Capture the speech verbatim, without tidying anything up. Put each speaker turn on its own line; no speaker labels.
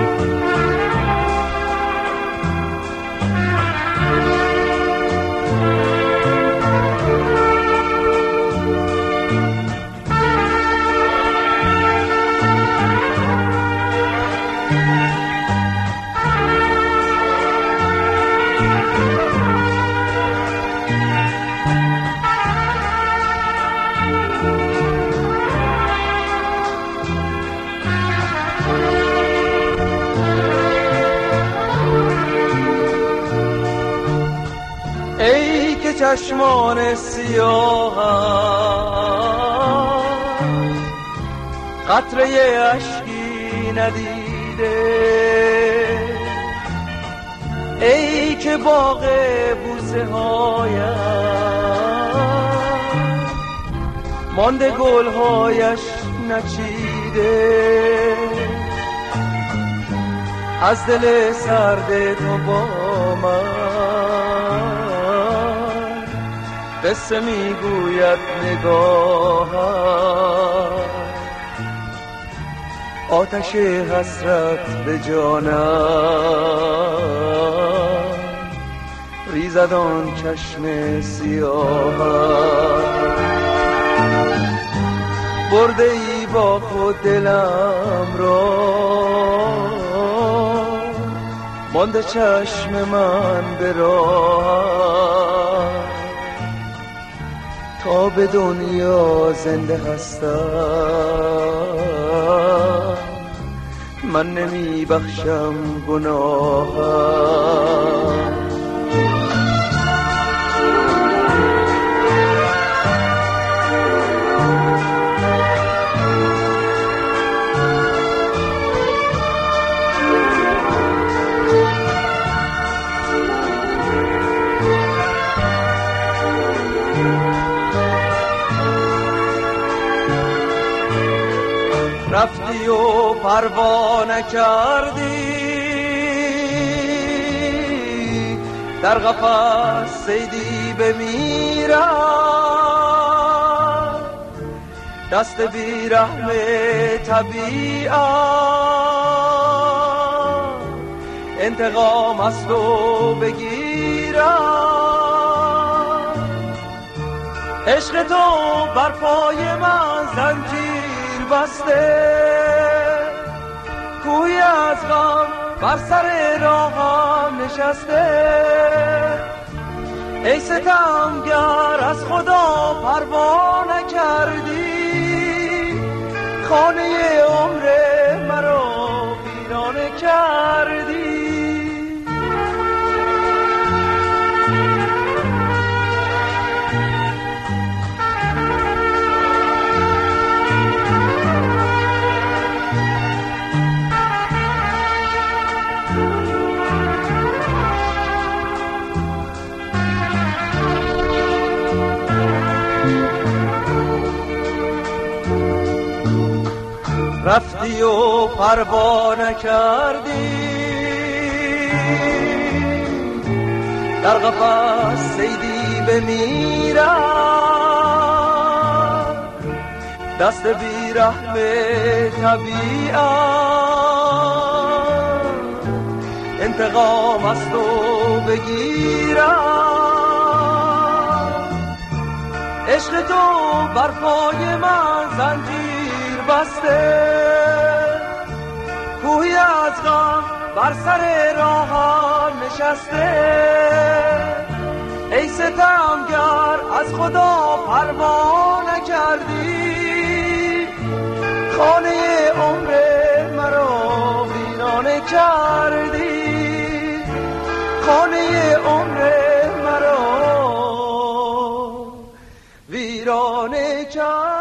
ای که چشمان سیاه قطره اشکی ندیده، ای که باغ بوسه هایش مانده گلهایش نچیده، از دل سرد تو با من قصه میگوید نگاهم، آتش حسرت به جانم ریزد آن چشم سیاهم. برده ای با خود دلم را، مانده چشم من به راه، تا به دنیا زنده هستم من نمی بخشم گناهم. رفتی و پروا نکردی، در قفس صیدی بمیرم، دست بیرحم طبیعت انتقام از تو بگیرم. عشق تو بر پای من زنجیر بسته، کوی از غم بر سر راهم نشسته، ای ستمگر از خدا پروا نکردی، خانه عمر مرا ویرانه کردی. رفتی و پروا نکردی، در قفس صیدی بمیرم، دست بیرحم طبیعت انتقام از تو بگیرم. عشق تو بر پای من زنجیر بسته، کوهی از غم بر سر راهم نشسته، ای ستمگر از خدا پروا نکردی، خانه عمر مرا ویرانه کردی، خانه عمر مرا ویرانه کردی.